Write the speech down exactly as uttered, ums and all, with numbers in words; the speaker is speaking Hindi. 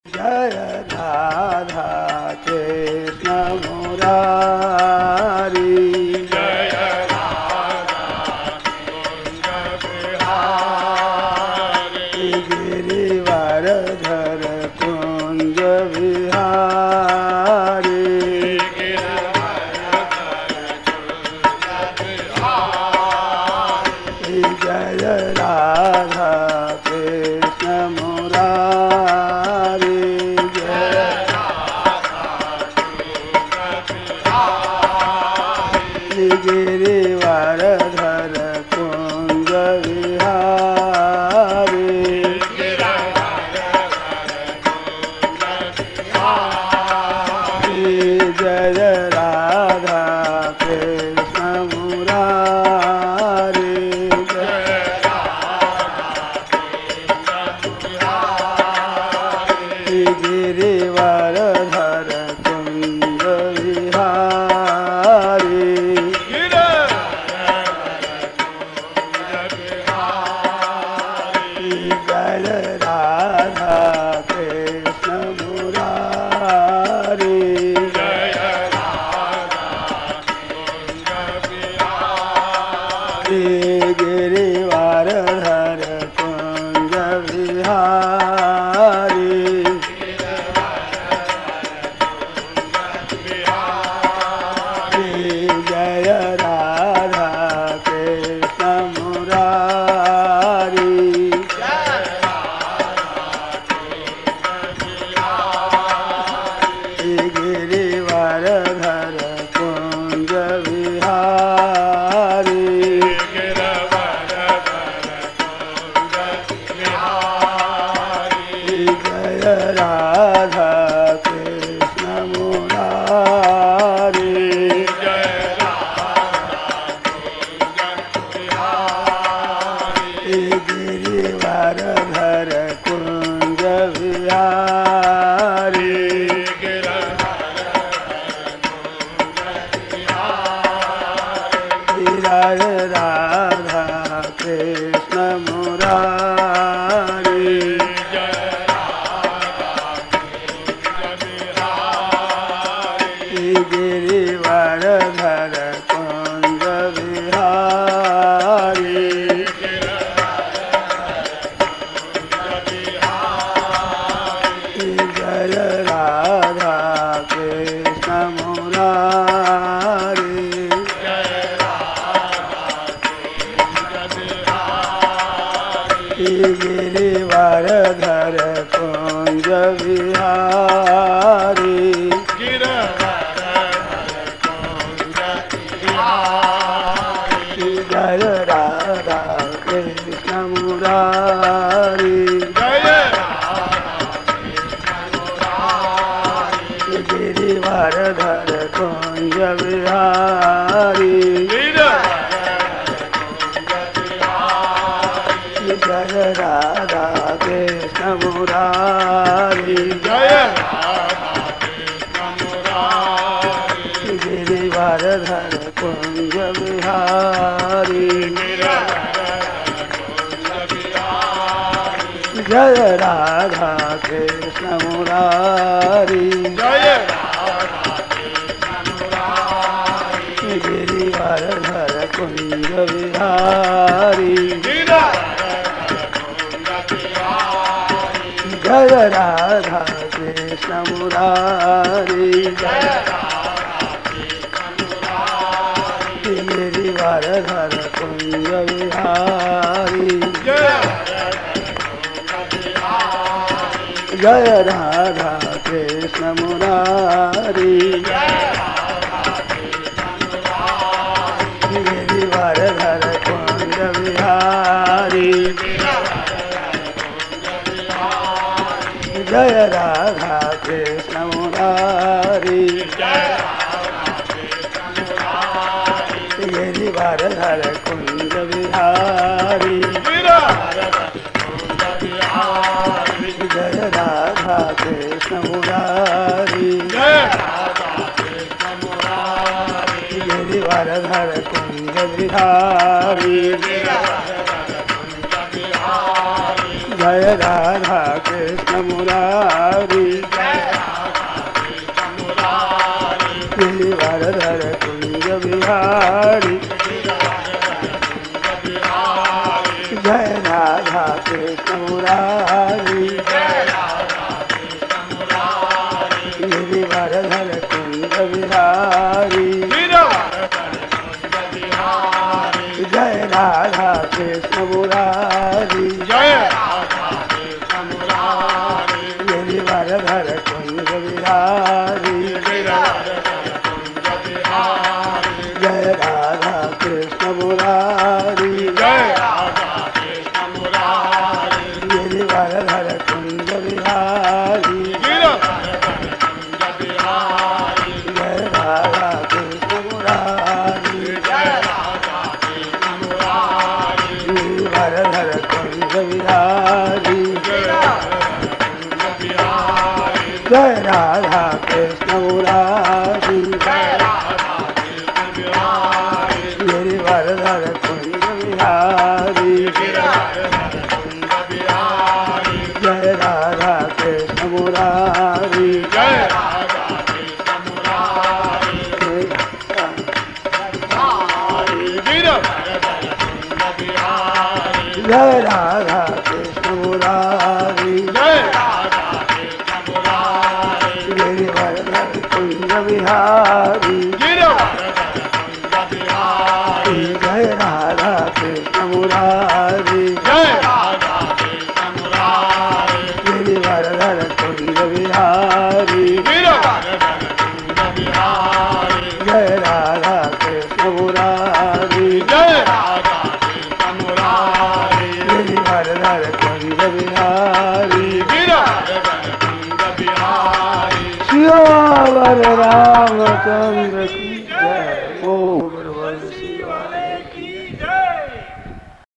जय राधा कृष्ण मुरारी जय राधा कुंज बिहारी गिरिवरधर कुंज बिहारी जय राधा कृष्ण मुरारी जय गिरिवरधर कुंज बिहारी जय राधा कृष्ण मुरारी गिरिवरधर कुंज बिहारी जय राधा कृष्ण मुरारी गिरिवरधर कुंज बिहारी जय राधा कृष्ण मुरारी गिरिवरधर कुंज बिहारी जय राधा कृष्ण मुरारी गिरिवरधर कुंज बिहारी जय राधा कृष्ण मुरारी गिरिवरधर कुंज बिहारी जय राधा कृष्ण मुरारी गिरिवरधर कुंज बिहारी जय राधा कृष्ण मुरारी गिरिवरधर कुंज बिहारी जय राधा कृष्ण मुरारी गिरिवरधर कुंज बिहारी जय राधा कृष्ण मुरारी गिरिवरधर कुंज बिहारी जय राधा कृष्ण मुरारी गिरिवरधर कुंज बिहारी जय राधा कृष्ण मुरारी गिरिवरधर कुंज बिहारी जय राधा कृष्ण मुरारी गिरिवरधर कुंज बिहारी जय राधा कृष्ण मुरारी गिरिवरधर कुंज बिहारी जय राधा कृष्ण मुरारी गिरधर कुंज बिहारी जय राधा कृष्ण मुरारी गिरिवरधर कुंज बिहारी जय राधा कृष्ण मुरारी गिरिवरधर कुंज बिहारी जय राधा कृष्ण मुरारी गिरिवरधर कुंज बिहारी जय राधा कृष्ण मुरारी जय राधा कृष्ण मुरारी गिरिवरधर कुंज बिहारी जय राधा कृष्ण मुरारी गिरिवरधर कुंज बिहारी जय राधा कृष्ण मुरारी गिरिवरधर कुंज बिहारी सियावर रामचंद्र की जय। ओम भगवान शिवाय की